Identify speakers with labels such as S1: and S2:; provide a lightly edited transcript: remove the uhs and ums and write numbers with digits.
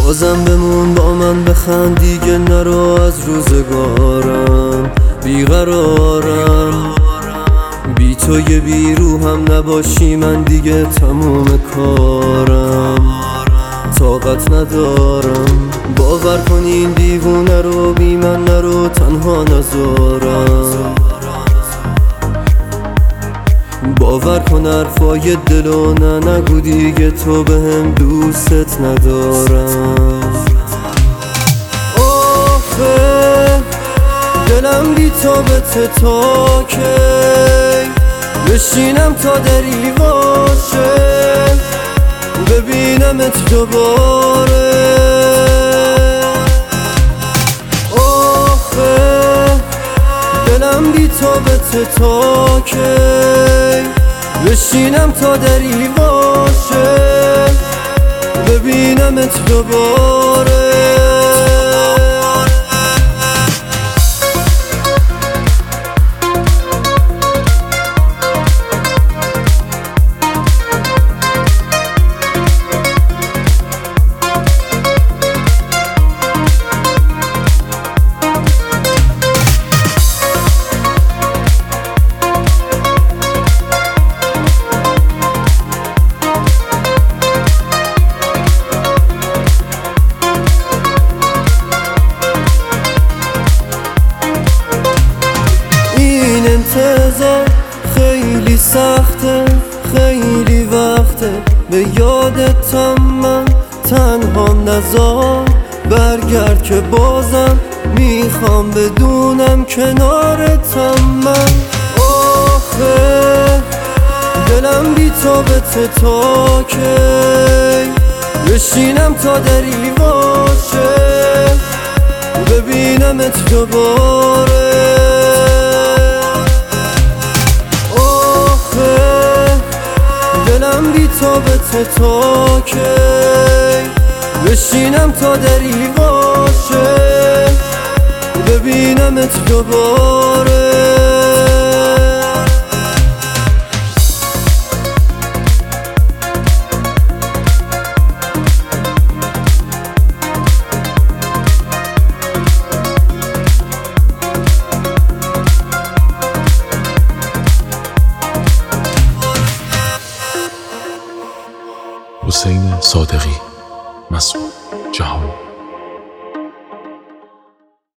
S1: بازم بمون با من بخند، دیگه نرو از روزگارم بیقرارم. بی تو یه بیروحم نباشی من دیگه تموم کارم، طاقت ندارم. باور کن این دیوونه رو بی من نرو تنها نذارم. باور کن حرفای دلو نگو دیگه تو بهم دوست ندارم. آخه دلم بی تو به تا کی بشینم تا دری باشه ببینمت دوباره. آخه دلم بی تو به تا کی بشینم تا دری باشه ببینمت دوباره. انتظار خیلی سخته، خیلی وقته به یادتم من تنها نذار. برگرد که بازم میخوام بدونم کنارتم من. آخه دلم بی تو به تا کی بشینم تا دری باشه ببینمت دوباره. دلم بی تو به تا کی بشینم تا دری باشه ببینمت دوباره.
S2: حسین صادقی، مسعود جهانی.